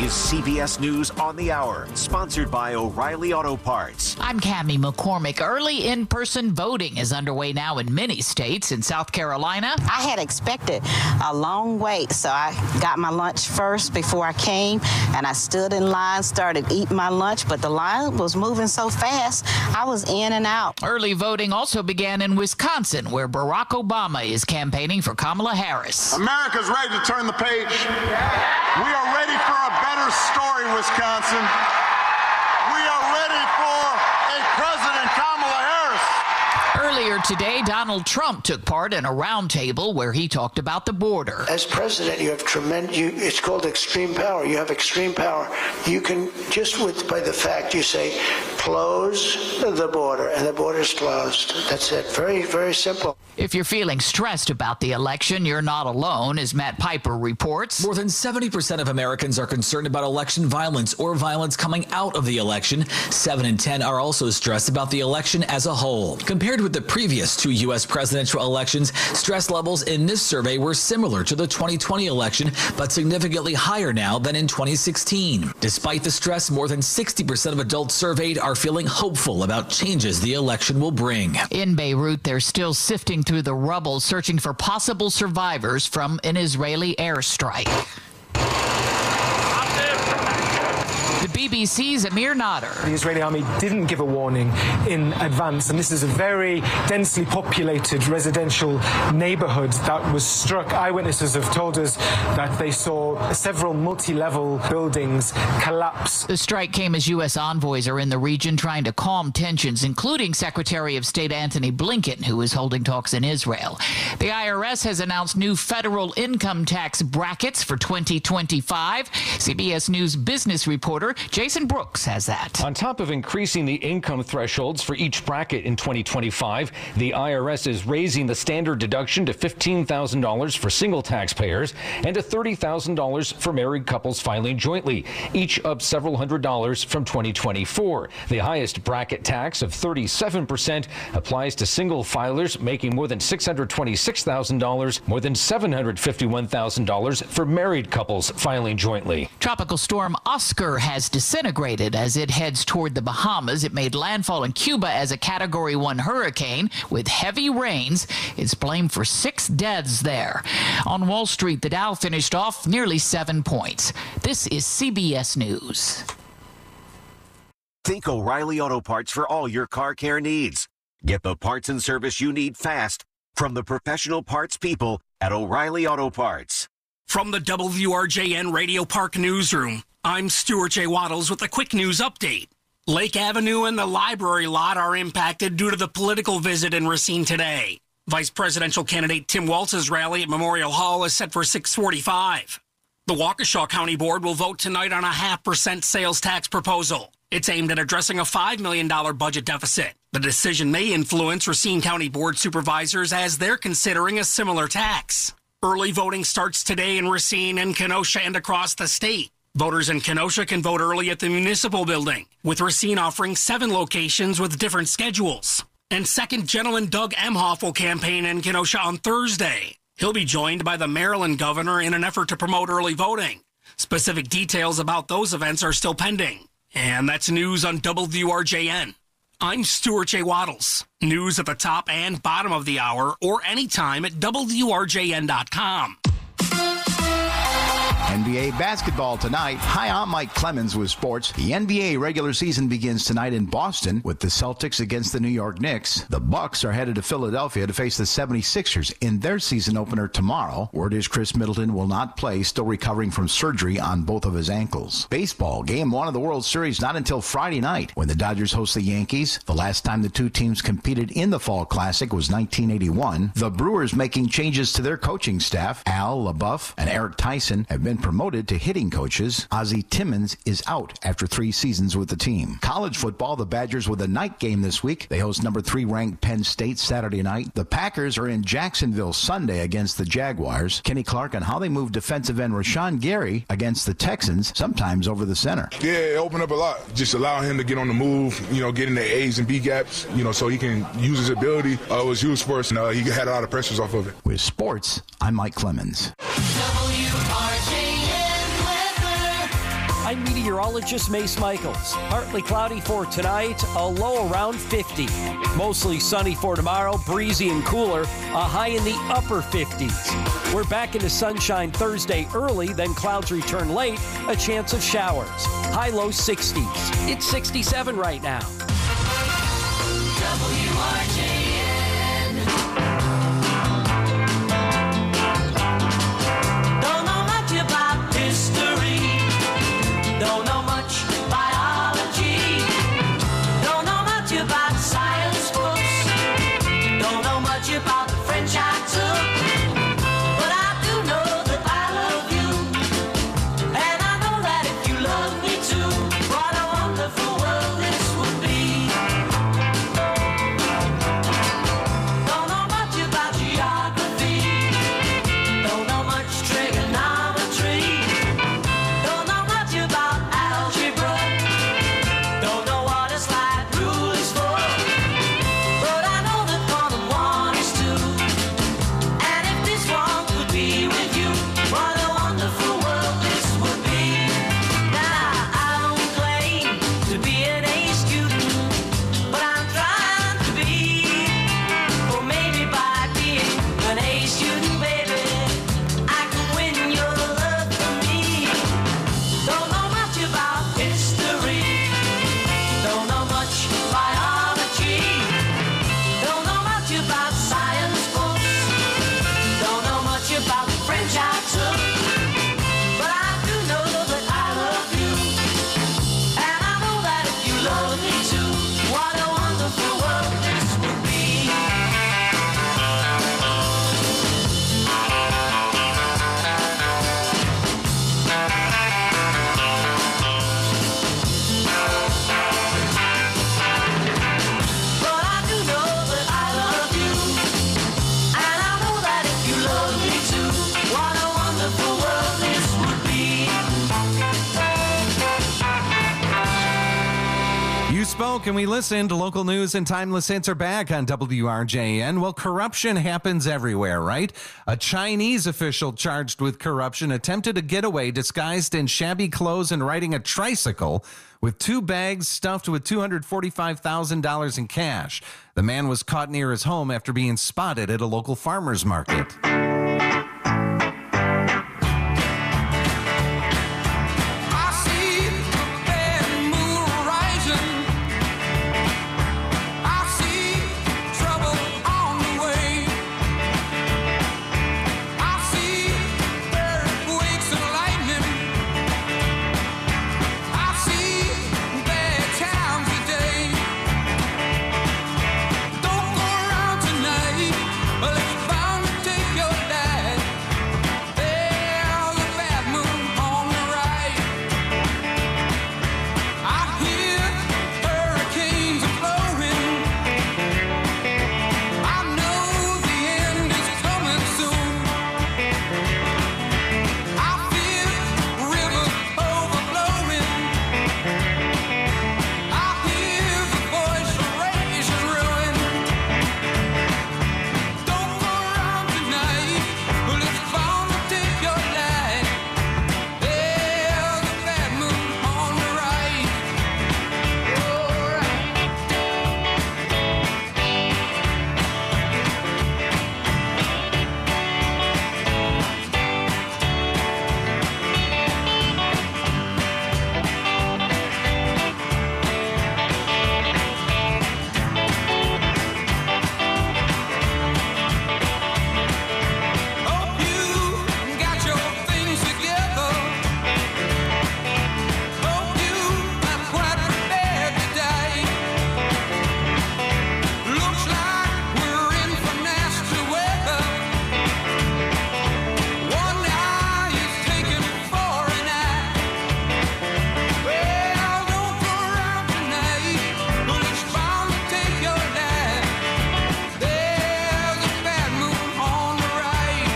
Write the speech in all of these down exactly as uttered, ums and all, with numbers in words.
is C B S News on the Hour, sponsored by O'Reilly Auto Parts. I'm Cammie McCormick. Early in-person voting is underway now in many states. In South Carolina, I had expected a long wait, so I got my lunch first before I came, and I stood in line, started eating my lunch, but the line was moving so fast, I was in and out. Early voting also began in Wisconsin, where Barack Obama is campaigning for Kamala Harris. America's ready to turn the page. We are ready for a better story, Wisconsin. We are ready for a President Kamala Harris. Earlier today, Donald Trump took part in a roundtable where he talked about the border. As president, you have tremendous, you, it's called extreme power. You have extreme power. You can, just with by the fact you say, close the border, and the border's closed. That's it. Very, very simple. If you're feeling stressed about the election, you're not alone, as Matt Piper reports. More than seventy percent of Americans are concerned about election violence or violence coming out of the election. Seven in ten are also stressed about the election as a whole. Compared with the previous two U S presidential elections, stress levels in this survey were similar to the twenty twenty election, but significantly higher now than in twenty sixteen. Despite the stress, more than sixty percent of adults surveyed are feeling hopeful about changes the election will bring. In Beirut, they're still sifting through the rubble, searching for possible survivors from an Israeli airstrike. The B B C's Amir Nader. The Israeli army didn't give a warning in advance, and this is a very densely populated residential neighborhood that was struck. Eyewitnesses have told us that they saw several multi-level buildings collapse. The strike came as U S envoys are in the region trying to calm tensions, including Secretary of State Antony Blinken, who is holding talks in Israel. The I R S has announced new federal income tax brackets for twenty twenty-five. C B S News business reporter Jason Brooks has that. On top of increasing the income thresholds for each bracket in twenty twenty-five, the I R S is raising the standard deduction to fifteen thousand dollars for single taxpayers and to thirty thousand dollars for married couples filing jointly, each up several hundred dollars from twenty twenty-four. The highest bracket tax of thirty-seven percent applies to single filers making more than six hundred twenty-six thousand dollars, more than seven hundred fifty-one thousand dollars for married couples filing jointly. Tropical storm Oscar has disintegrated as it heads toward the Bahamas. It made landfall in Cuba as a Category one hurricane with heavy rains. It's blamed for six deaths there. On Wall Street, the Dow finished off nearly seven points. This is C B S News. Think O'Reilly Auto Parts for all your car care needs. Get the parts and service you need fast from the professional parts people at O'Reilly Auto Parts. From the W R J N Radio Park Newsroom, I'm Stuart J. Waddles with a quick news update. Lake Avenue and the library lot are impacted due to the political visit in Racine today. Vice presidential candidate Tim Walz's rally at Memorial Hall is set for six forty-five. The Waukesha County Board will vote tonight on a half percent sales tax proposal. It's aimed at addressing a five million dollars budget deficit. The decision may influence Racine County Board supervisors as they're considering a similar tax. Early voting starts today in Racine and Kenosha and across the state. Voters in Kenosha can vote early at the municipal building, with Racine offering seven locations with different schedules. And second Gentleman Doug Emhoff will campaign in Kenosha on Thursday. He'll be joined by the Maryland governor in an effort to promote early voting. Specific details about those events are still pending. And that's news on W R J N. I'm Stuart J. Waddles. News at the top and bottom of the hour or anytime at W R J N dot com. N B A basketball tonight. Hi, I'm Mike Clemens with sports. The N B A regular season begins tonight in Boston with the Celtics against the New York Knicks. The Bucks are headed to Philadelphia to face the seventy-sixers in their season opener tomorrow. Word is Chris Middleton will not play, still recovering from surgery on both of his ankles. Baseball, game one of the World Series not until Friday night when the Dodgers host the Yankees. The last time the two teams competed in the Fall Classic was nineteen eighty-one. The Brewers making changes to their coaching staff. Al LaBeouf and Eric Tyson have been promoted to hitting coaches. Ozzie Timmons is out after three seasons with the team. College football, the Badgers with a night game this week. They host number three ranked Penn State Saturday night. The Packers are in Jacksonville Sunday against the Jaguars. Kenny Clark on how they move defensive end Rashawn Gary against the Texans, sometimes over the center. Yeah, it opened up a lot. Just allow him to get on the move, you know, get in the A's and B gaps, you know, so he can use his ability. Uh, it was used for us, and uh, he had a lot of pressures off of it. With sports, I'm Mike Clemens. W R J N weather. meteorologist Mace Michaels. Partly cloudy for tonight, a low around fifty. Mostly sunny for tomorrow, breezy and cooler, a high in the upper fifties. We're back into sunshine Thursday early, then clouds return late, a chance of showers. High low sixties. It's sixty-seven right now. W R J N. Don't know much about history. Don't know much biology. Don't know much about science books. Don't know much about the French I took. But I do know that I love you. And I know that if you love me too, what a wonderful world this would be. Don't know much about geography. Don't know much trigonometry. Don't know much about algebra. Don't know what a slide rule is for. But I know that one and one is two. And if this one could be with you, what a wonderful world this would be. Now I don't claim to be an A student, but I'm trying to be. Or maybe by being an A student, baby, I can win your love for me. Don't know much about history. Don't know much biology. Don't know much about science books. Don't know much about the French I took. But I do know that I love you. And I know that if you love me too, what a wonderful world this would be. But I do know that I love you. And I know that if you love me too, what a wonderful world this would be. You spoke and we listened. Local news and timeless hits are back on W R J N. Well, corruption happens everywhere, right? A Chinese official charged with corruption attempted a getaway disguised in shabby clothes and riding a tricycle with two bags stuffed with two hundred forty-five thousand dollars in cash. The man was caught near his home after being spotted at a local farmer's market. I see the bad moon rising. I see trouble on the way. I see earthquakes and lightning. I see bad times today. Don't go around tonight, but it's bound to take your life. There's a bad moon on the right. I hear hurricanes are blowing. I know the end is coming soon. I feel rivers overflowing. I hear the voice of rage and ruin. Don't go around tonight, but it's bound to take your life. There's a bad moon on the right. Hope you got your things together. Hope you are quite prepared to die. Looks like we're in for nasty weather. One eye is taken for an eye. Well, don't go around tonight, but it's bound to take your life. There's a bad moon on the right.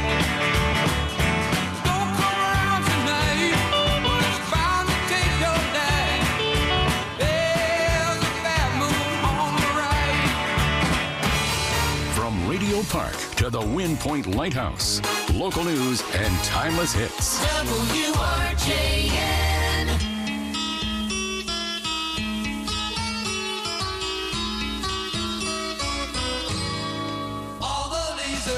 Don't come around tonight, but it's bound to take your life. There's a bad moon on the right. From Radio Park to the Wind Point Lighthouse, local news and timeless hits. W R J N.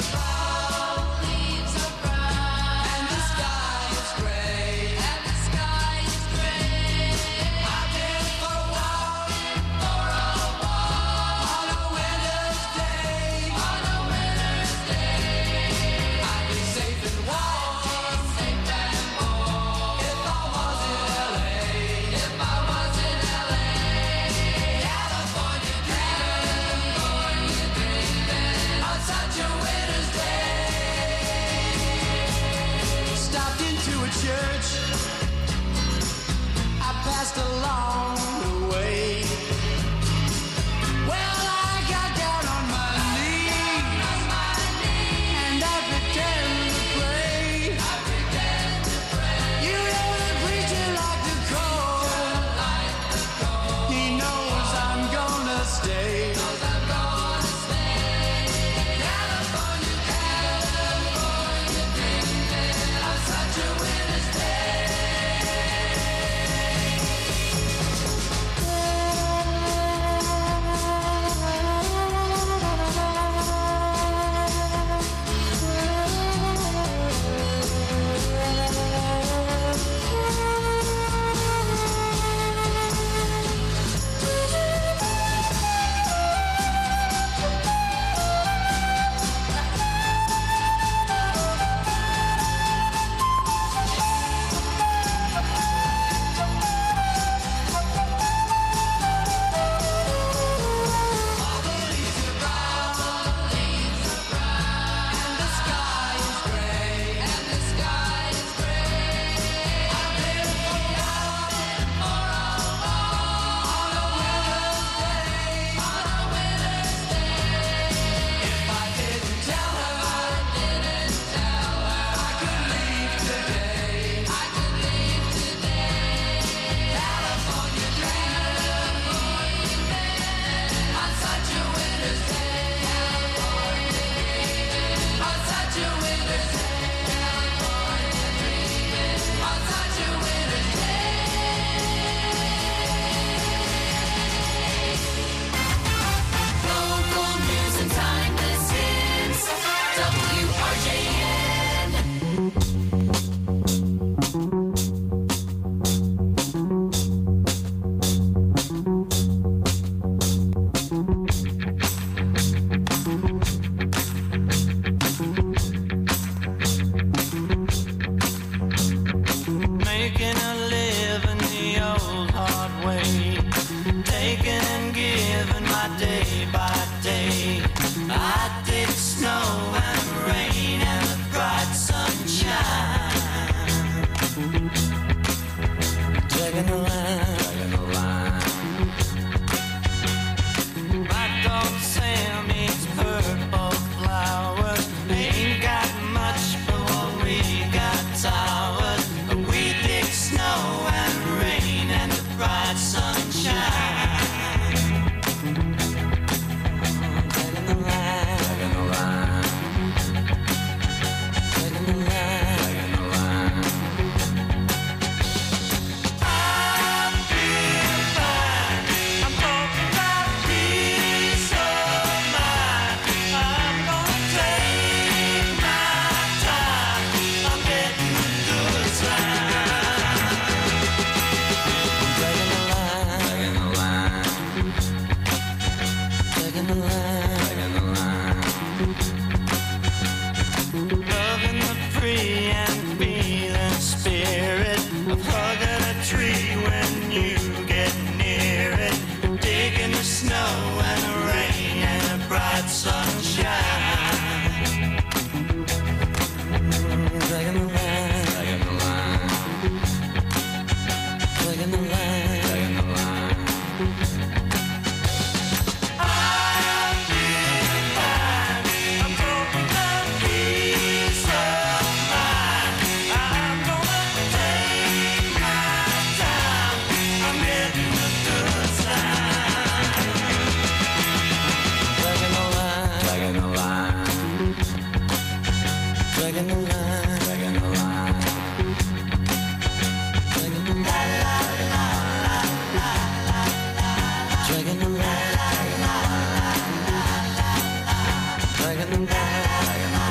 Dragging the line.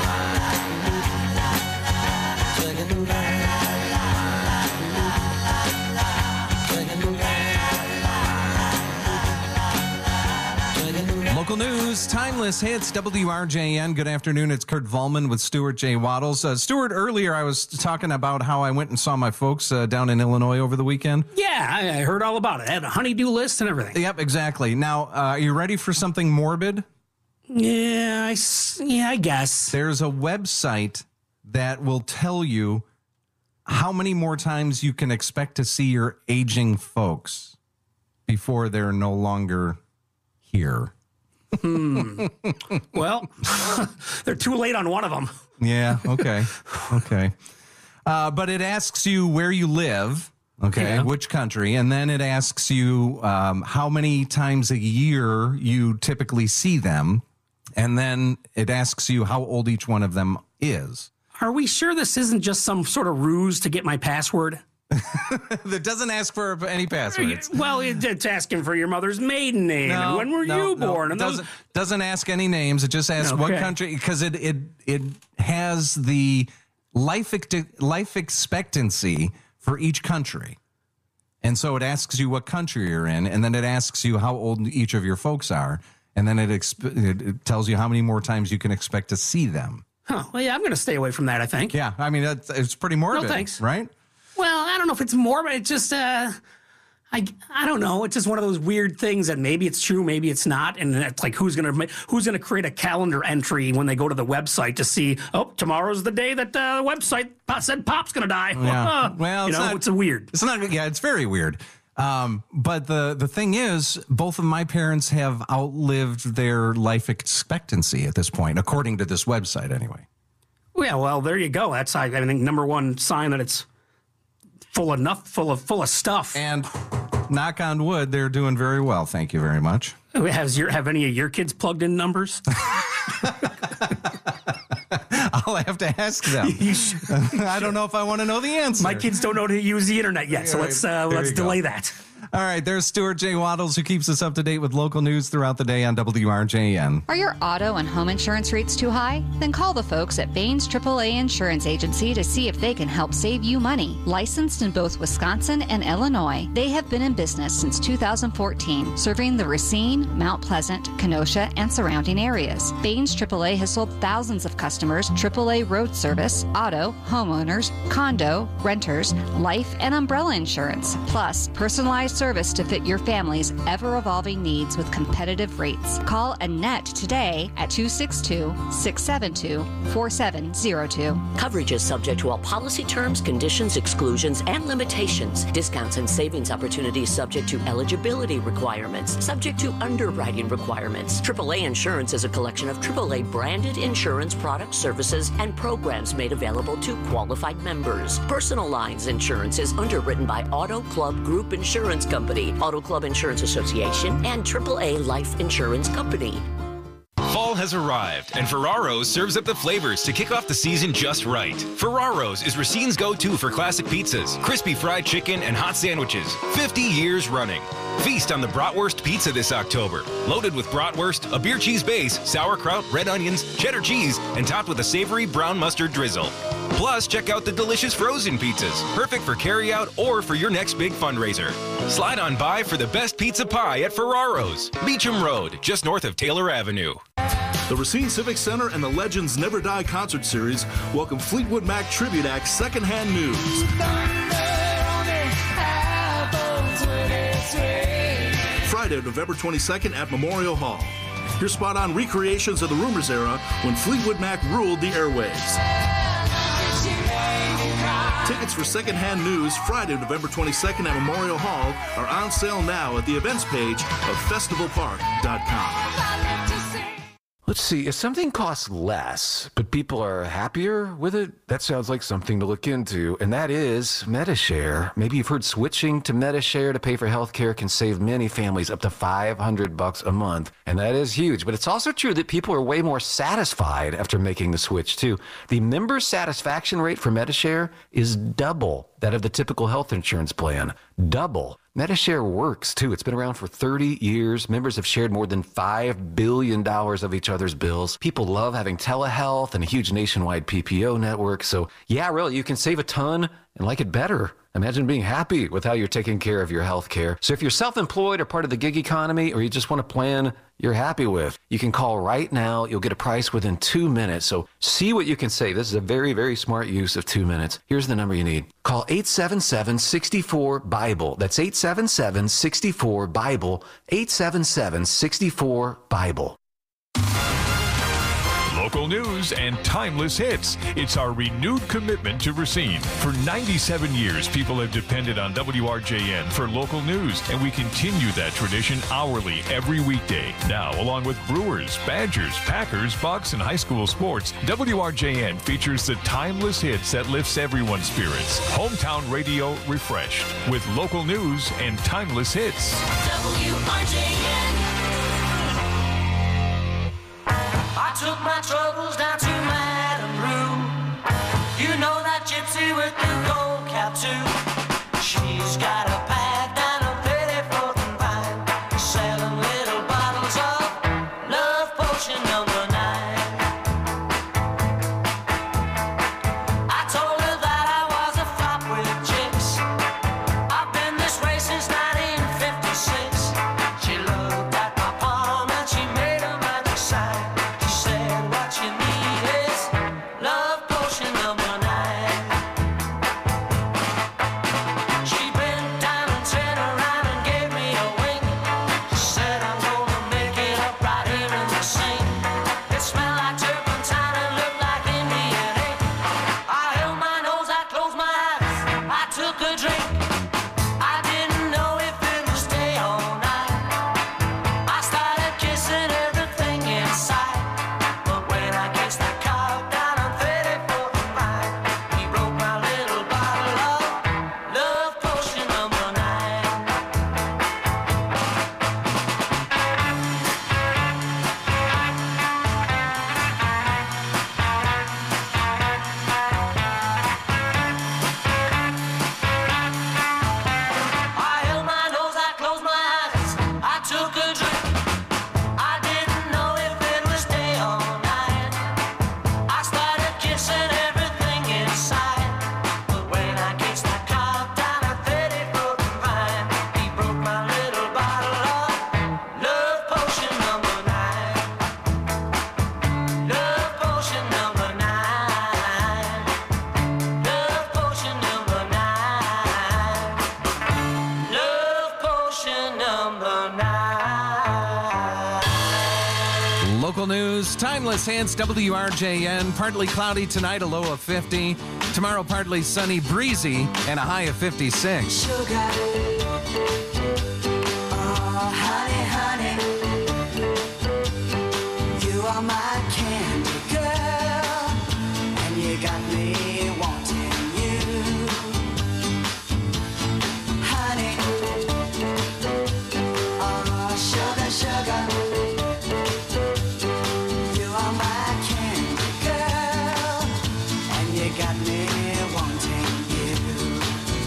Local news, timeless hits, W R J N. Good afternoon. It's Kurt Volman with Stuart J. Waddles. Uh, Stuart, earlier I was talking about how I went and saw my folks uh, down in Illinois over the weekend. Yeah, I, I heard all about it. I had a honey-do list and everything. Yep, exactly. Now, uh, are you ready for something morbid? Yeah, I, s- yeah, I guess. There's a website that will tell you how many more times you can expect to see your aging folks before they're no longer here. Hmm. Well, they're too late on one of them. Yeah, okay. Okay. Uh, but it asks you where you live, okay, Yeah. which country, and then it asks you um, how many times a year you typically see them, and then it asks you how old each one of them is. Are we sure this isn't just some sort of ruse to get my password? That doesn't ask for any passwords. Well, it, it's asking for your mother's maiden name. No, and when were no, you no. born? It And those, doesn't, doesn't ask any names. It just asks what Okay. country, because it, it it has the life ex- life expectancy for each country. And so it asks you what country you're in, and then it asks you how old each of your folks are, and then it, exp- it, it tells you how many more times you can expect to see them. huh, well, yeah, I'm going to stay away from that, I think. Yeah, I mean, that's, it's pretty morbid, No, thanks. right? Well, I don't know if it's morbid. It's just, uh, I, I don't know. It's just one of those weird things that maybe it's true, maybe it's not, and it's like who's gonna ma- who's gonna create a calendar entry when they go to the website to see? Oh, tomorrow's the day that uh, the website po- said Pop's gonna die. Yeah. Well, you it's know, not- it's a weird. It's not. Yeah, it's very weird. Um, but the the thing is, both of my parents have outlived their life expectancy at this point, according to this website, anyway. Yeah, well, there you go. That's I, I think number one sign that it's full of enough, full of full of stuff. And knock on wood, they're doing very well. Thank you very much. Has your have any of your kids plugged in numbers? I'll have to ask them. I don't know if I want to know the answer. My kids don't know how to use the internet yet, so Yeah, let's uh, there let's you go. delay that. All right, there's Stuart J. Waddles, who keeps us up to date with local news throughout the day on W R J N. Are your auto and home insurance rates too high? Then call the folks at Baines triple A Insurance Agency to see if they can help save you money. Licensed in both Wisconsin and Illinois, they have been in business since two thousand fourteen, serving the Racine, Mount Pleasant, Kenosha, and surrounding areas. Baines triple A has sold thousands of customers triple A road service, auto, homeowners, condo, renters, life, and umbrella insurance, plus personalized service to fit your family's ever-evolving needs with competitive rates. Call Annette today at two six two, six seven two, four seven zero two. Coverage is subject to all policy terms, conditions, exclusions, and limitations. Discounts and savings opportunities subject to eligibility requirements, subject to underwriting requirements. triple A Insurance is a collection of triple A branded insurance products, services, and programs made available to qualified members. Personal Lines Insurance is underwritten by Auto Club Group Insurance Company, Auto Club Insurance Association, and triple A Life Insurance Company. Fall has arrived, and Ferraro's serves up the flavors to kick off the season just right. Ferraro's is Racine's go-to for classic pizzas, crispy fried chicken, and hot sandwiches, fifty years running. Feast on the Bratwurst Pizza this October. Loaded with bratwurst, a beer cheese base, sauerkraut, red onions, cheddar cheese, and topped with a savory brown mustard drizzle. Plus, check out the delicious frozen pizzas, perfect for carryout or for your next big fundraiser. Slide on by for the best pizza pie at Ferraro's, Beecham Road, just north of Taylor Avenue. The Racine Civic Center and the Legends Never Die concert series welcome Fleetwood Mac Tribute Act Secondhand News. Friday, November twenty-second at Memorial Hall. Your spot on recreations of the Rumors era when Fleetwood Mac ruled the airwaves. Tickets for Secondhand News Friday, November twenty-second at Memorial Hall are on sale now at the events page of festival park dot com. Let's see, if something costs less, but people are happier with it, that sounds like something to look into, and that is Medi-Share. Maybe you've heard switching to Medi-Share to pay for healthcare can save many families up to five hundred bucks a month, and that is huge. But it's also true that people are way more satisfied after making the switch, too. The member satisfaction rate for Medi-Share is double that of the typical health insurance plan. Double. Medi-Share works, too. It's been around for thirty years. Members have shared more than five billion dollars of each other's bills. People love having telehealth and a huge nationwide P P O network. So, yeah, really, you can save a ton and like it better. Imagine being happy with how you're taking care of your health care. So if you're self-employed or part of the gig economy, or you just want a plan you're happy with, you can call right now. You'll get a price within two minutes. So see what you can save. This is a very, very smart use of two minutes. Here's the number you need. Call eight seven seven, six four, BIBLE. That's eight seven seven, six four, BIBLE. eight seven seven, six four, BIBLE. Local news and timeless hits. It's our renewed commitment to Racine. For ninety-seven years, people have depended on W R J N for local news, and we continue that tradition hourly every weekday. Now, along with Brewers, Badgers, Packers, Bucks, and high school sports, W R J N features the timeless hits that lifts everyone's spirits. Hometown radio refreshed with local news and timeless hits. W R J N. I took my troubles down to Madame Rue. You know that gypsy with the gold cap too. She's got a pad down a petticoat and pine, selling little bottles of love potion number nine. I told her that I was a flop with chicks. I've been this way since nineteen fifty-six. She looked at my palm and she made a magic sign. What you need is love potion number nine. She bent down and turned around and gave me a wink. She said I'm gonna make it up right here in the sink. It smelled like turpentine and looked like Indian ink. I held my nose, I closed my eyes, I took a drink. I didn't know if it was day or night. I started kissing everything inside. Local news, timeless hits, W R J N. Partly cloudy tonight, a low of fifty. Tomorrow, partly sunny, breezy, and a high of fifty-six. Sugar. Oh, honey, honey. You are my candy girl, and you got me wanting you. Honey. Oh, sugar, sugar. Got me wanting you.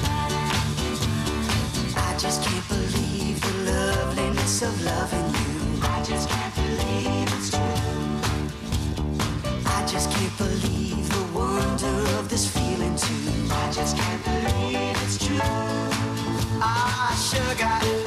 I just can't believe the loveliness of loving you. I just can't believe it's true. I just can't believe the wonder of this feeling too. I just can't believe it's true. Ah, sugar.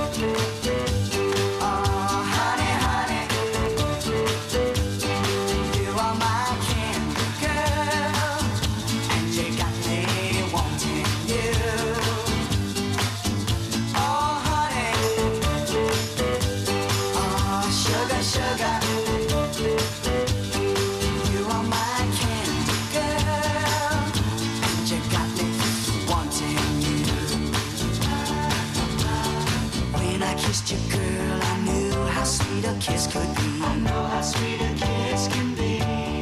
Your girl, I knew how sweet a kiss could be. I know how sweet a kiss can be.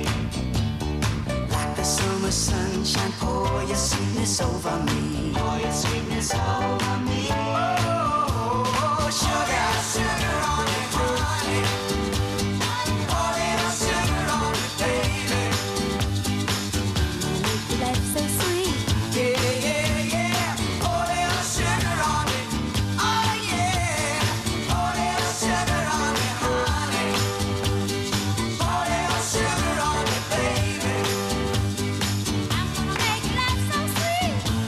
Like the summer sunshine, pour your sweetness over me. Pour your sweetness over me. Oh, sugar, sugar on it, honey. Pour a little sugar on it, baby. Life's so sweet. Yeah, yeah, yeah. Pour a little sugar on it. Oh, yeah. Sugar on it, honey. Pour a little sugar on it, baby. I'm gonna make life so sweet.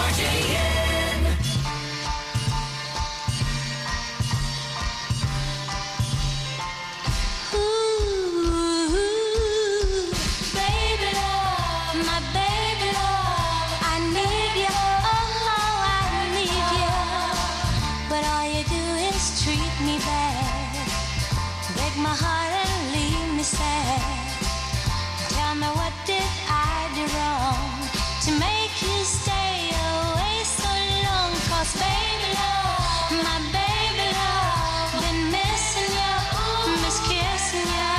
R J N. Ooh, baby love, my baby love, I need you, oh, I need you. But all you do is treat me bad, break my heart and leave me sad. Tell me, what did I do wrong to make you stay away so long? 'Cause baby love, my baby love, been missing you, miss kissing you.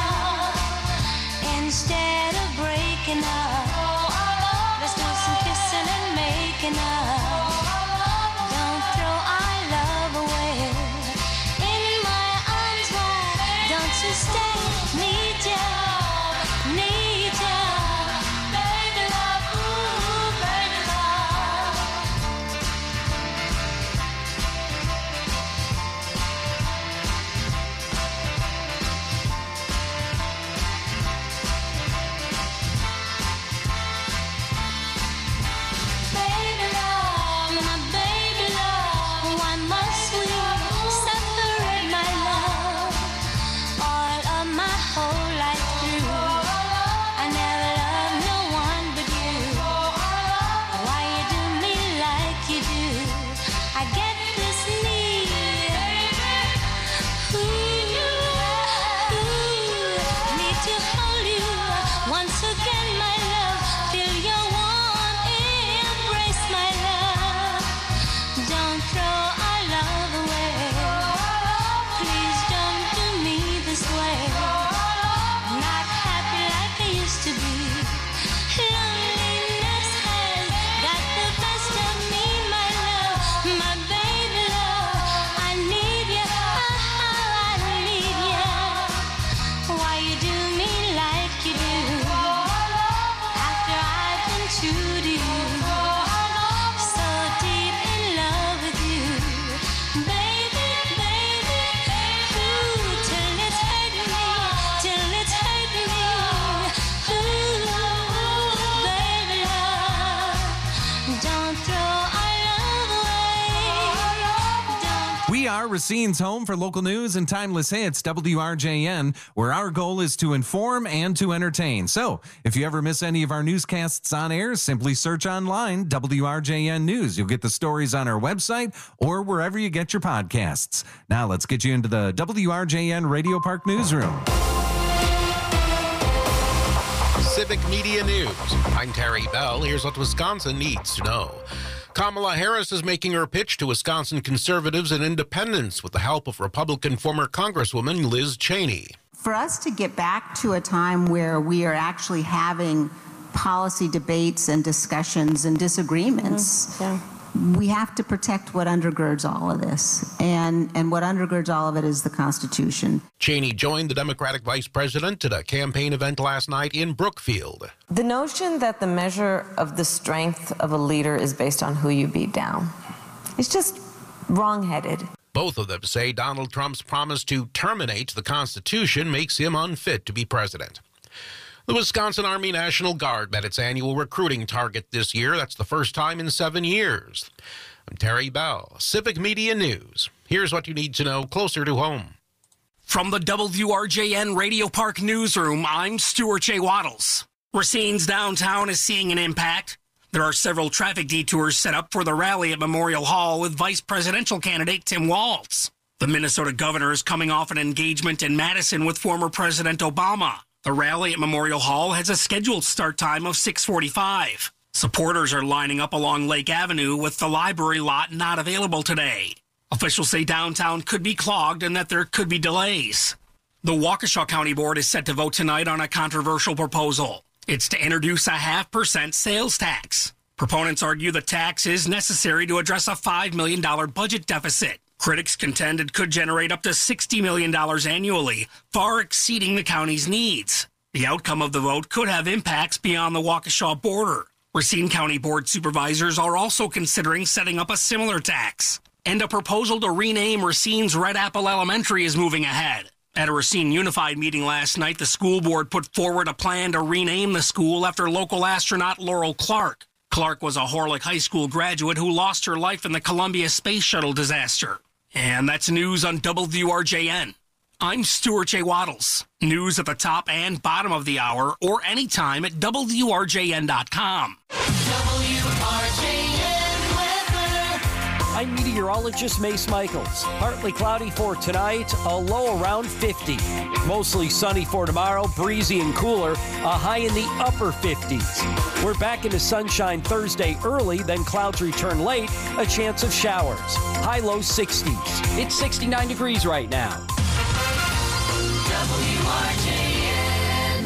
Instead of breaking up, let's do some kissing and making up. Don't throw our love away. In my arms wide, don't you stay? Need you, need you, baby love, ooh, baby love. Baby love, my baby love, why must we separate, my love? All of my whole life through, I never loved no one but you. Why you do me like you do? I get this need, ooh, ooh, need to hold you once again, my love. Feel your warm embrace, my love. Don't throw our love away. Please don't do me this way. Not happy like I used to be. Loneliness has got the best of me, my love. My baby love, I need you, oh, I need you. Why you do me like you do? After I've been true to you, so deep in love with you, baby, baby, ooh, till it's hurt me, till it's hurt me, ooh, baby love, don't throw our love away, don't. We are Racine's home for local news and timeless hits, W R J N, where our goal is to inform and to entertain. So if you ever miss any of our newscasts on air, simply search online, W R J N News. You'll get the stories on our website or wherever you get your podcasts. Now let's get you into the W R J N Radio Park newsroom. Civic Media News. I'm Terry Bell. Here's what Wisconsin needs to know. Kamala Harris is making her pitch to Wisconsin conservatives and independents with the help of Republican former Congresswoman Liz Cheney. For us to get back to a time where we are actually having policy debates and discussions and disagreements, Mm, yeah. we have to protect what undergirds all of this. And, and what undergirds all of it is the Constitution. Cheney joined the Democratic vice president at a campaign event last night in Brookfield. The notion that the measure of the strength of a leader is based on who you beat down, it's just wrong-headed. Both of them say Donald Trump's promise to terminate the Constitution makes him unfit to be president. The Wisconsin Army National Guard met its annual recruiting target this year. That's the first time in seven years. I'm Terry Bell, Civic Media News. Here's what you need to know closer to home. From the W R J N Radio Park newsroom, I'm Stuart J. Waddles. Racine's downtown is seeing an impact. There are several traffic detours set up for the rally at Memorial Hall with vice presidential candidate Tim Walz. The Minnesota governor is coming off an engagement in Madison with former President Obama. The rally at Memorial Hall has a scheduled start time of six forty-five. Supporters are lining up along Lake Avenue with the library lot not available today. Officials say downtown could be clogged and that there could be delays. The Waukesha County Board is set to vote tonight on a controversial proposal. It's to introduce a half percent sales tax. Proponents argue the tax is necessary to address a five million dollars budget deficit. Critics contend it could generate up to sixty million dollars annually, far exceeding the county's needs. The outcome of the vote could have impacts beyond the Waukesha border. Racine County Board supervisors are also considering setting up a similar tax. And a proposal to rename Racine's Red Apple Elementary is moving ahead. At a Racine Unified meeting last night, the school board put forward a plan to rename the school after local astronaut Laurel Clark. Clark was a Horlick High School graduate who lost her life in the Columbia Space Shuttle disaster. And that's news on W R J N. I'm Stuart J. Waddles. News at the top and bottom of the hour or anytime at W R J N dot com. W R J N weather. I'm meteorologist Mace Michaels. Partly cloudy for tonight, a low around fifty. Mostly sunny for tomorrow, breezy and cooler, a high in the upper fifties. We're back into sunshine Thursday early, then clouds return late, a chance of showers. High low sixties. It's sixty-nine degrees right now. W R J N.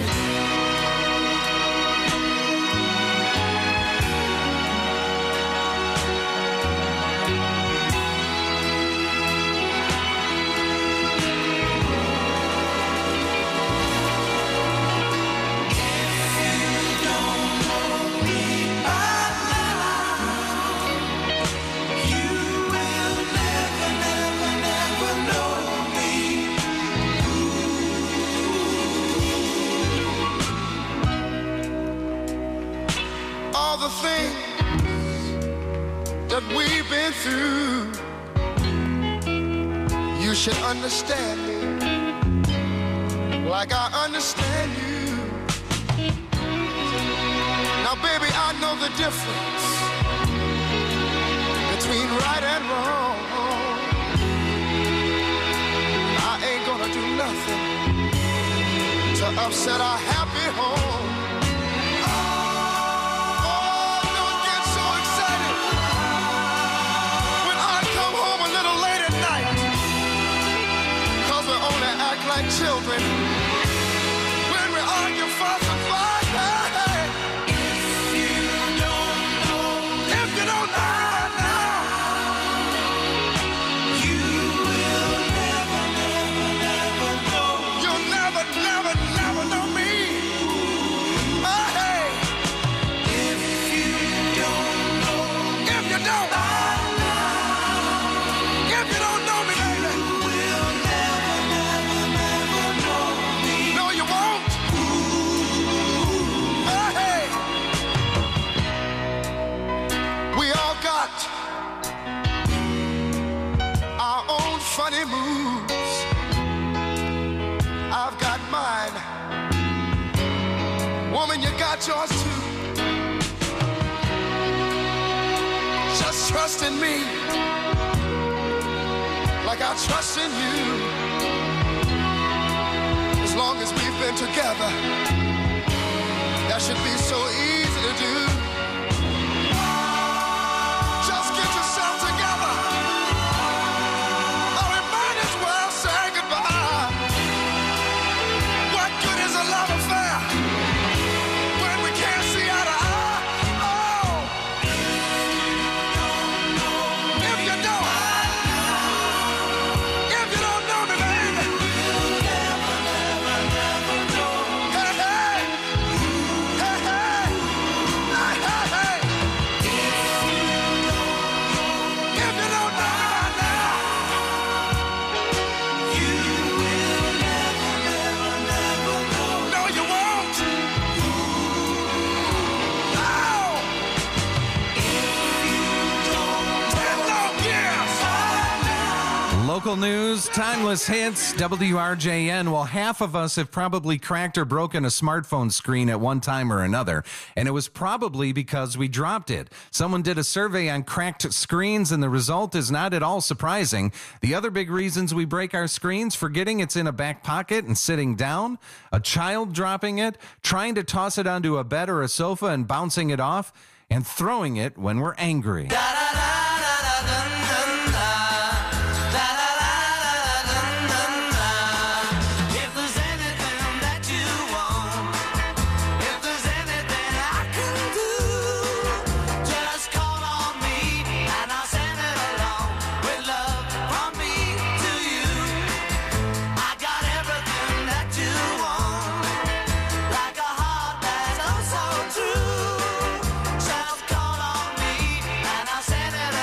All the things that we've been through, you should understand me like I understand you. Now, baby, I know the difference between right and wrong. I ain't gonna do nothing to upset our happy home. Like children, when we argue, fuss and fight. Hey, if you don't know, if you don't know now, you will never, never, never know. You'll never, never, never know me. Hey, if you don't know, if you don't, if you don't know me, baby, you will never, never, never know me. No, you won't. Hey, we all got our own funny moves. I've got mine. Woman, you got yours too. Just trust in me like I trust in you. As long as we've been together, that should be so easy to do. Just get yourself together, or we might as well say goodbye. What good is a love affair when we can't see eye to eye? Oh, if you don't, if you don't know me, baby, you'll never, never, never know. Hey, hey, hey, hey, hey, hey, hey. If you don't know me by now, you will never, never, never know. No, you won't. No. Ten long years. Local news, timeless hits, W R J N. Well, half of us have probably cracked or broken a smartphone screen at one time or another, and it was probably because we dropped it. Someone did a survey on cracked screens, and the result is not at all surprising. The other big reasons we break our screens: forgetting it's in a back pocket and sitting down, a child dropping it, trying to toss it onto a bed or a sofa and bouncing it off, and throwing it when we're angry. If there's anything that you want, if there's anything I can do, just call on me and I'll send it along with love from me to you. I got everything that you want, like a heart that's oh so true. Just call on me and I'll send it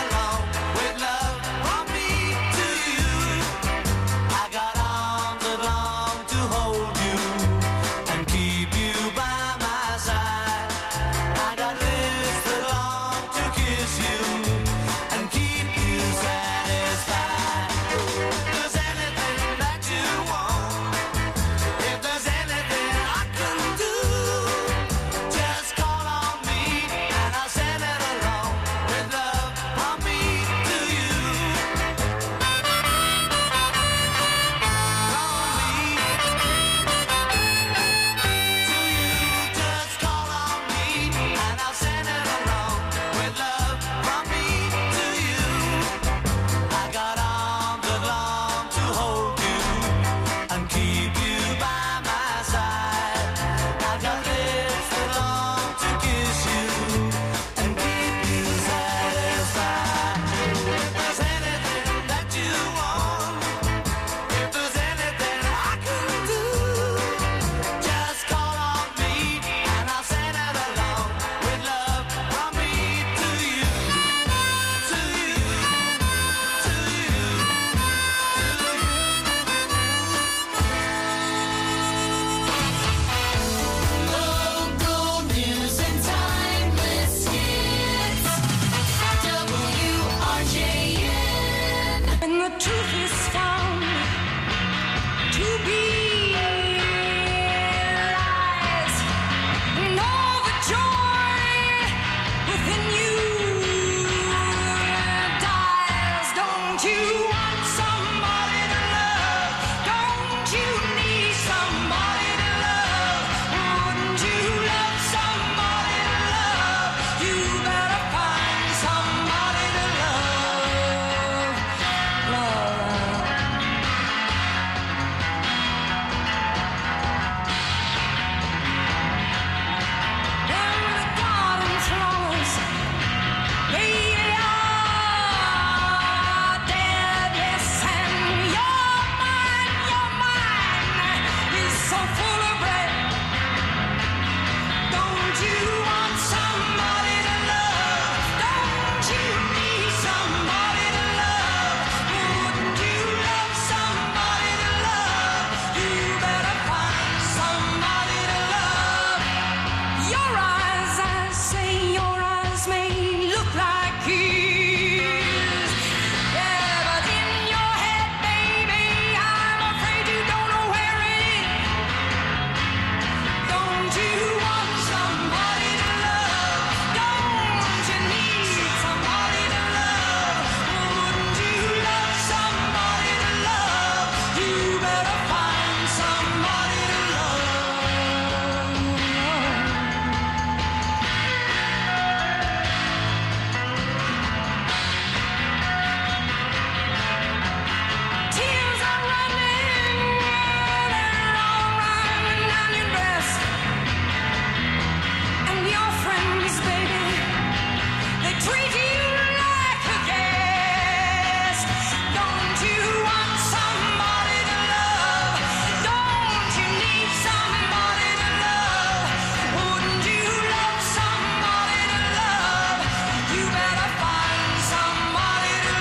truth is found to be lies, and all the joy within you dies. Don't you want somebody to love? Don't you need somebody to love? Wouldn't you love somebody to love? You better find somebody to love. Love. Down the garden flowers, they are dead, yes, and your mind, your mind is so full of red. Don't you want somebody to love? Don't you need somebody to love? Wouldn't you love somebody to love? You better find somebody to love. Your eyes, I say, your eyes may look like his. Yeah, but in your head, baby, I'm afraid you don't know where it is. Don't you want somebody to love? Don't you need somebody to love? Wouldn't you love somebody to love? You better find somebody to love. Tears are running, they're all running down your dress. And your friends, baby, they treat you like a guest. Don't you want somebody to love? Don't you need somebody to love? Wouldn't you love somebody to love? You better find somebody to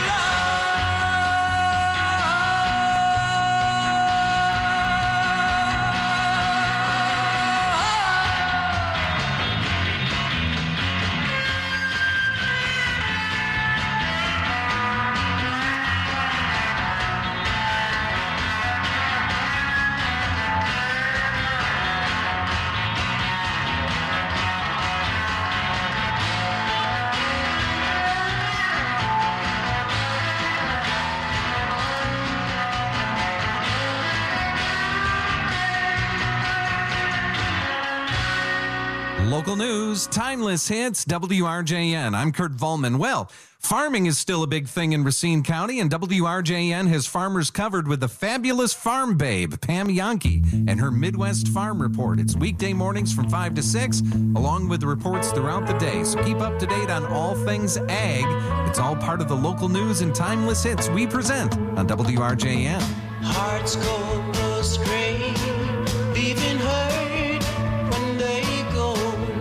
Local news, timeless hits, W R J N. I'm Kurt Volman. Well, farming is still a big thing in Racine County, and W R J N has farmers covered with the fabulous farm babe, Pam Yankee, and her Midwest Farm Report. It's weekday mornings from five to six, along with the reports throughout the day. So keep up to date on all things ag. It's all part of the local news and timeless hits we present on W R J N. Hearts go astray, leaving hurt when they go.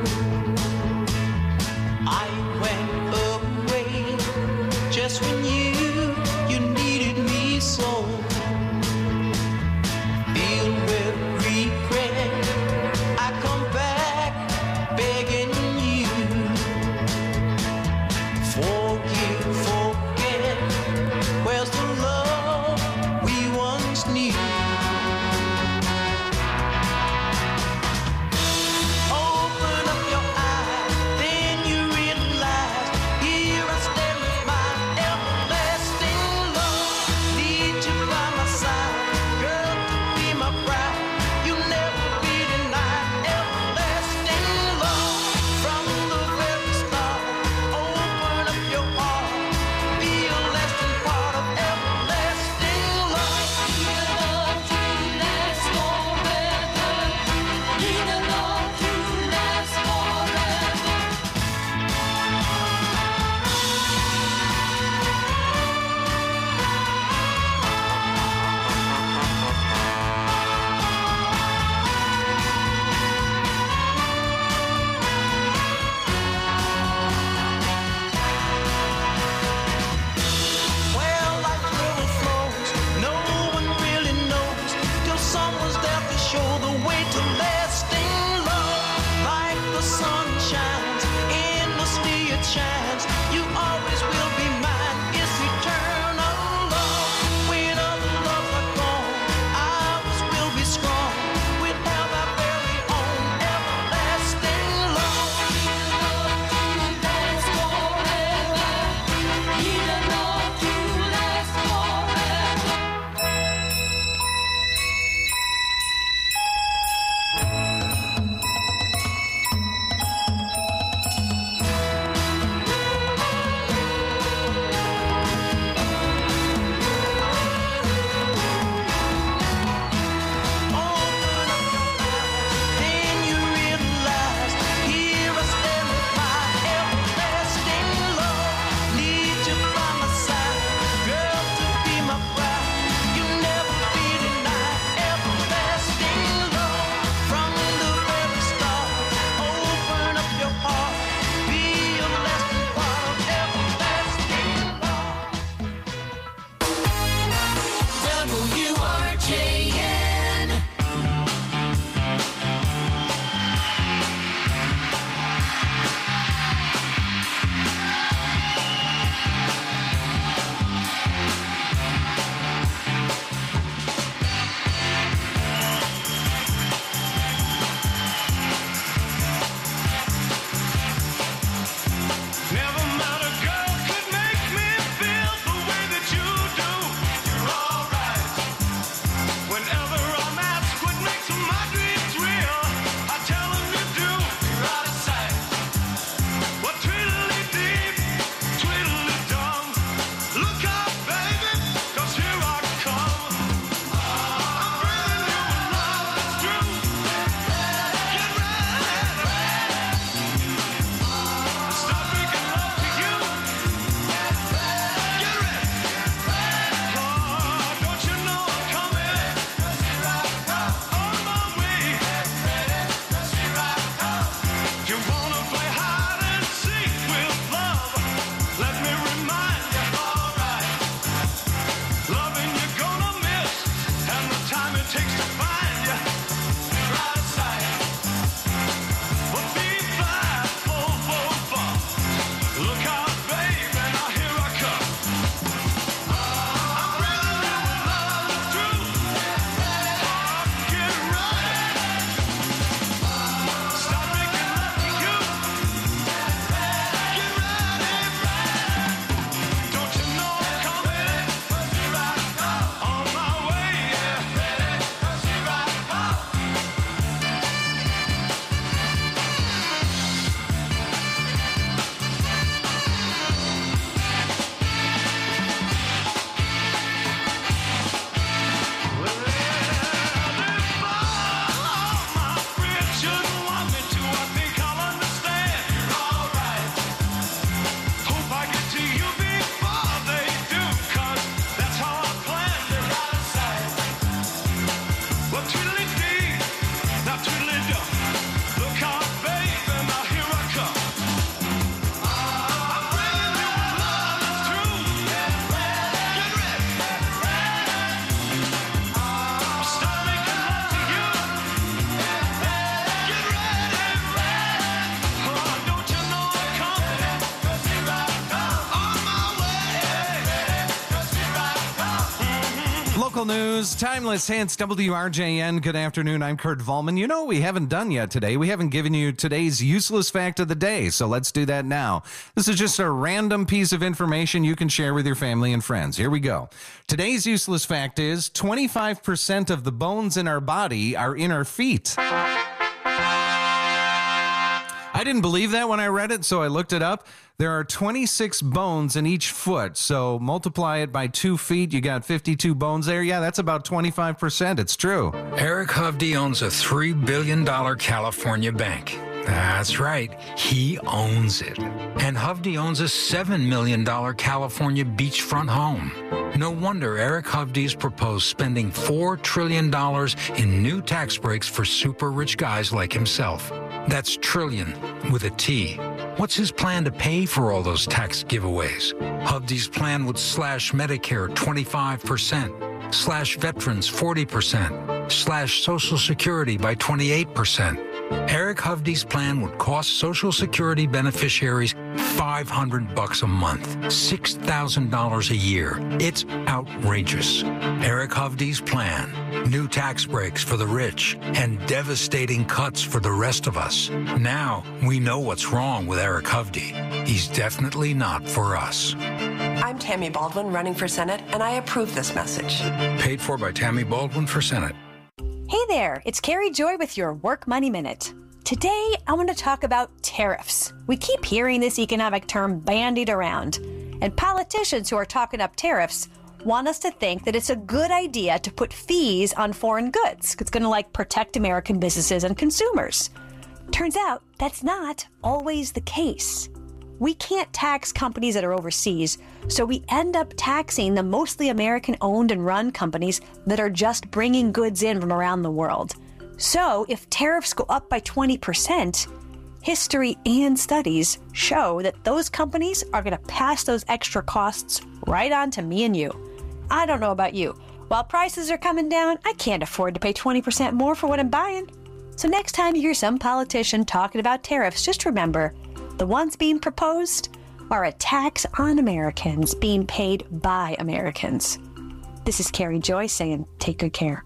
I went away just when you, you needed me so. Filled with regret, I come back begging you. Forgive, forget, where's the love we once knew? Open up your eyes, then you realize here I stand with my empty Local news, timeless hits, W R J N. Good afternoon. I'm Kurt Volman. You know what we haven't done yet today? We haven't given you today's useless fact of the day, so let's do that now. This is just a random piece of information you can share with your family and friends. Here we go. Today's useless fact is twenty-five percent of the bones in our body are in our feet. I didn't believe that when I read it, so I looked it up. There are twenty-six bones in each foot, so multiply it by two feet, you got fifty-two bones there. Yeah, that's about twenty-five percent. It's true. Eric Hovde owns a three billion dollars California bank. That's right, he owns it. And Hovde owns a seven million dollars California beachfront home. No wonder Eric Hovde's proposed spending four trillion dollars in new tax breaks for super rich guys like himself. That's trillion with a T. What's his plan to pay for all those tax giveaways? Hovde's plan would slash Medicare twenty-five percent, slash veterans forty percent, slash Social Security by twenty-eight percent. Eric Hovde's plan would cost Social Security beneficiaries five hundred bucks a month, six thousand dollars a year. It's outrageous. Eric Hovde's plan, new tax breaks for the rich and devastating cuts for the rest of us. Now we know what's wrong with Eric Hovde. He's definitely not for us. I'm Tammy Baldwin running for Senate, and I approve this message. Paid for by Tammy Baldwin for Senate. Hey there, it's Carrie Joy with your Work Money Minute. Today, I want to talk about tariffs. We keep hearing this economic term bandied around, and politicians who are talking up tariffs want us to think that it's a good idea to put fees on foreign goods. It's going to like protect American businesses and consumers. Turns out that's not always the case. We can't tax companies that are overseas, so we end up taxing the mostly American-owned and run companies that are just bringing goods in from around the world. So if tariffs go up by twenty percent, history and studies show that those companies are going to pass those extra costs right on to me and you. I don't know about you. While prices are coming down, I can't afford to pay twenty percent more for what I'm buying. So next time you hear some politician talking about tariffs, just remember, the ones being proposed are a tax on Americans being paid by Americans. This is Carrie Joy saying, take good care.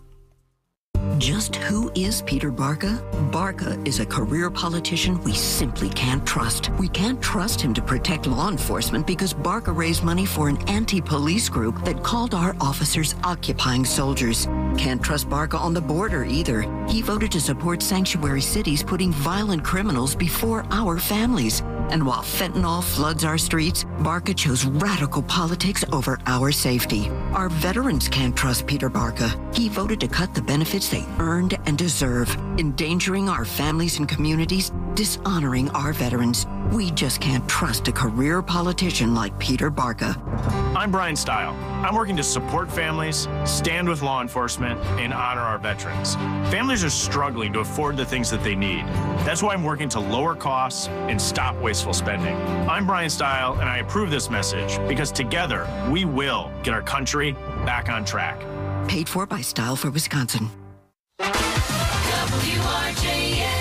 Just who is Peter Barca? Barca is a career politician we simply can't trust. We can't trust him to protect law enforcement because Barca raised money for an anti-police group that called our officers occupying soldiers. Can't trust Barca on the border either. He voted to support sanctuary cities putting violent criminals before our families. And while fentanyl floods our streets, Barca chose radical politics over our safety. Our veterans can't trust Peter Barca. He voted to cut the benefits they earned and deserve, endangering our families and communities, dishonoring our veterans. We just can't trust a career politician like Peter Barca. I'm Brian Stile. I'm working to support families, stand with law enforcement, and honor our veterans. Families are struggling to afford the things that they need. That's why I'm working to lower costs and stop wasteful spending. I'm Brian Stile, and I approve this message because together we will get our country back on track. Paid for by Style for Wisconsin. W R J N.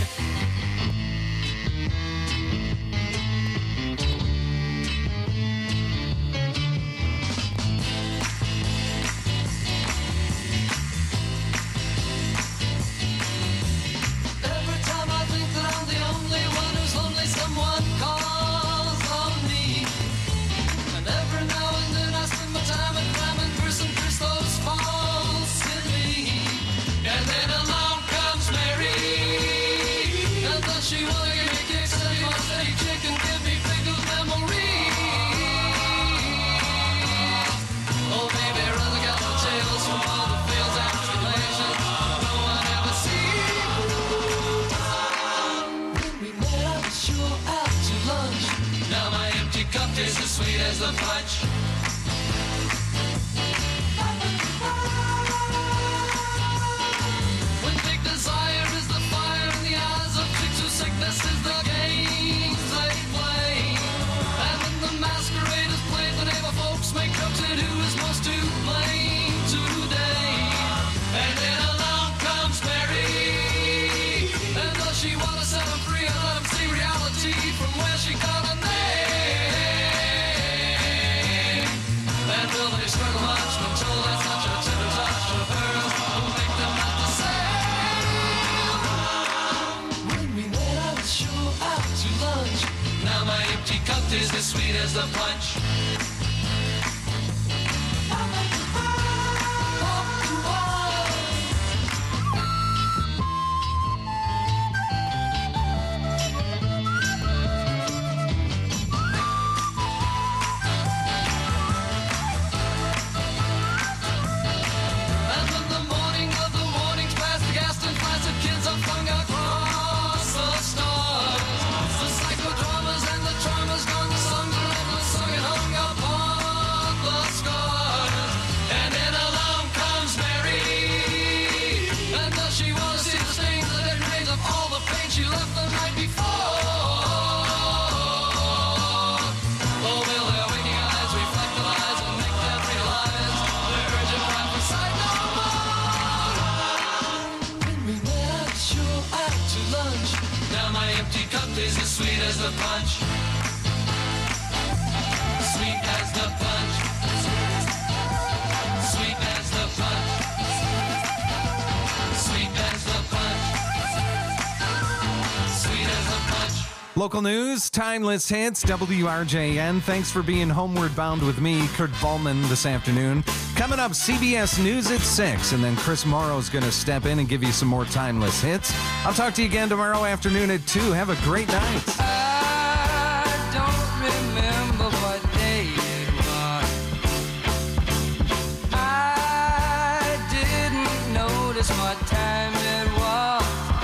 Every time I think that I'm the only one who's lonely, someone calls on me. And every now and then I spend my time at climbing through some through those falls in me. And then along comes Mary. And does she wanna give me kicks? Say my steady chicken, give me pickled memories. Oh baby, run the gallop tails from all the fields and tribulations no one ever sees. When we met, I was sure out to lunch. Now my empty cup tastes as sweet as the punch. When big desire is the fire in the eyes of chicks whose sickness is the games they play. And when the masquerade is played, the neighbor folks make jokes at who is most to blame today. And then along comes Mary. And does she want to set him free and let him see reality from where she got her name? And will they struggle much when told that's not your typical as the punch. And when the morning of the mornings past the Gaston Flats, the kids are flung across the stars. The psychodramas and the dramas gone sung and the sung and hung upon the scars. And then along comes Mary, and does she want to see the stains, the dead remains of all the pain she left the night before? Oh, will their waking eyes reflect the lies and make them realize the urgent cry for sight no more? When we went sure out to lunch, now my empty cup is as sweet as the punch. Sweet as the punch. Sweet as the punch. Sweet as the punch. Sweet as the punch. Local news, timeless hits, W R J N. Thanks for being homeward bound with me, Kurt Ballman, this afternoon. Coming up, C B S News at six, and then Chris Morrow's going to step in and give you some more timeless hits. I'll talk to you again tomorrow afternoon at two. Have a great night. I don't remember what day it was. I didn't notice what time it was.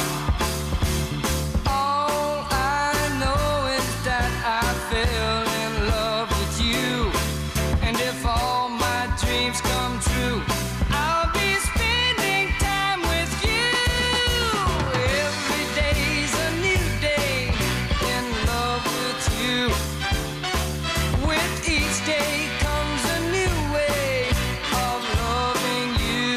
All I know is that I fell in love with you. And if all my dreams come true, I'll be spending time with you. Every day's a new day in love with you. With each day comes a new way of loving you.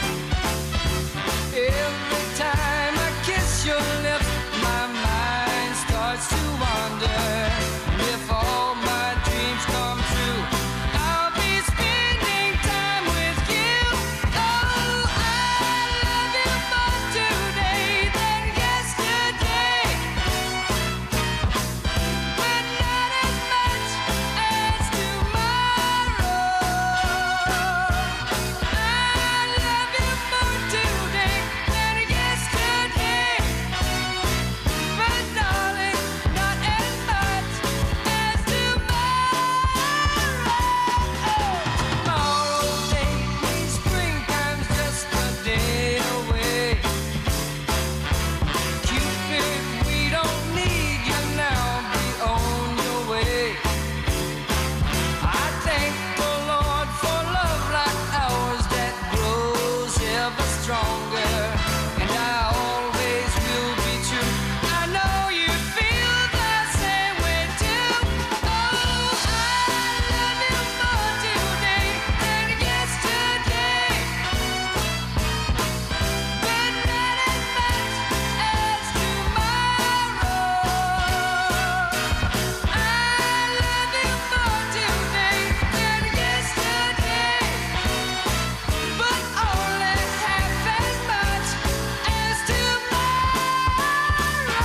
Every time I kiss your lips, my mind starts to wander. If all my dreams come true, I'll be spending time with you. Oh, I love you more today than yesterday, but not as much as tomorrow. I love you more today than yesterday, but darling, not as much as tomorrow. Tomorrow day means springtime's just a day away. Cupid, we don't need you now, be on your way. I thank the Lord for love like ours that grows ever stronger, and I always will be true. I know you feel the same way too. Oh, I love you more today than yesterday, but not as much as tomorrow. I love you more today than yesterday, but only half as much as tomorrow.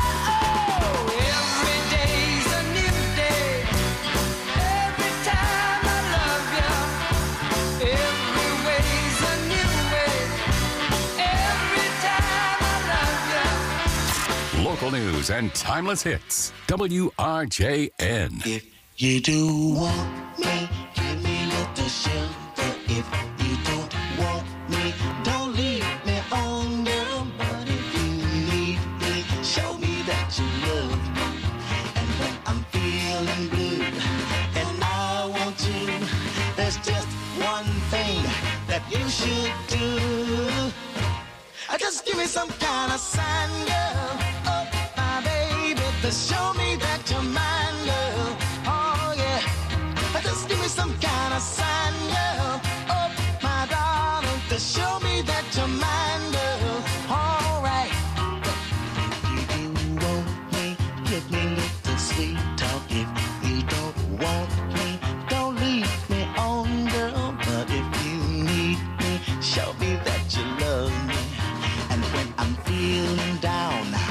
Every day's a new day. Every time I love you, every way's a new way. Every time I love you. Local news and timeless hits. W R J N. If you do want me, give me little shelter. If you don't want me, don't leave me on, girl. But if you need me, show me that you love me. And when I'm feeling blue and I want you, there's just one thing that you should do. Uh, Just give me some kind of sign, girl. Oh, my baby, to show me that you're mine, girl. Oh, yeah. Uh, Just give me some kind of sign, girl. Oh, my darling, to show me that you're mine, girl. All right. If you do want me, give me little sweet talk. If you don't want me, don't leave me on, girl. But if you need me, show me that you love me. And when I'm feeling down,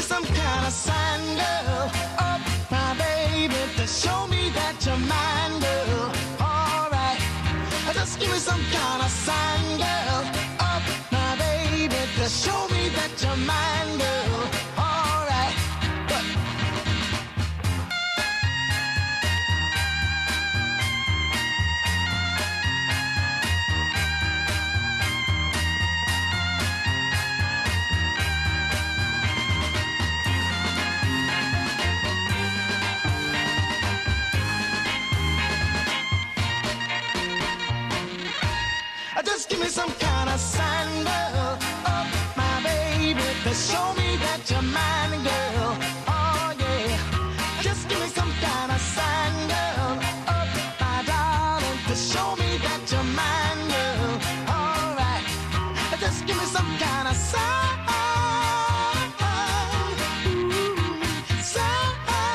me some kind of sign, girl. Oh, my baby, to show me that you're mine, girl. All right. Just give me some kind of sign, girl. Oh, my baby, to show me that you're mine, girl. All right. But just give me some kind of sign, girl. Oh, my baby, to show me that you're mine, girl. Oh, yeah. Just give me some kind of sign, girl. Oh, my darling, to show me that you're mine, girl. All right. Just give me some kind of sign. Ooh, sign.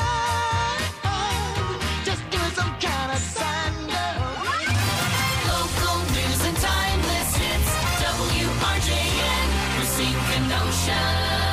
Just give me some kind of sign, girl. Local news and timeless hits. W R J N, Racine, Kenosha.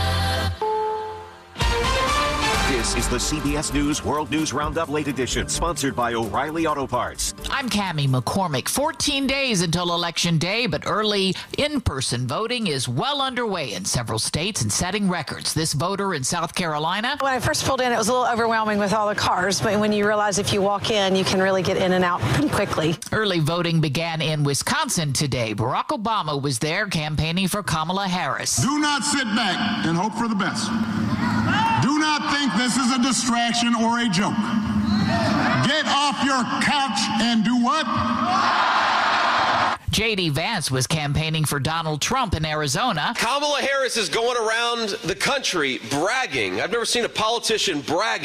This is the C B S News World News Roundup Late Edition, sponsored by O'Reilly Auto Parts. I'm Cammie McCormick. fourteen days until Election Day, but early in-person voting is well underway in several states and setting records. This voter in South Carolina. When I first pulled in, it was a little overwhelming with all the cars, but when you realize if you walk in, you can really get in and out pretty quickly. Early voting began in Wisconsin today. Barack Obama was there campaigning for Kamala Harris. Do not sit back and hope for the best. Do not think this is a distraction or a joke. Get off your couch and do what? J D. Vance was campaigning for Donald Trump in Arizona. Kamala Harris is going around the country bragging. I've never seen a politician brag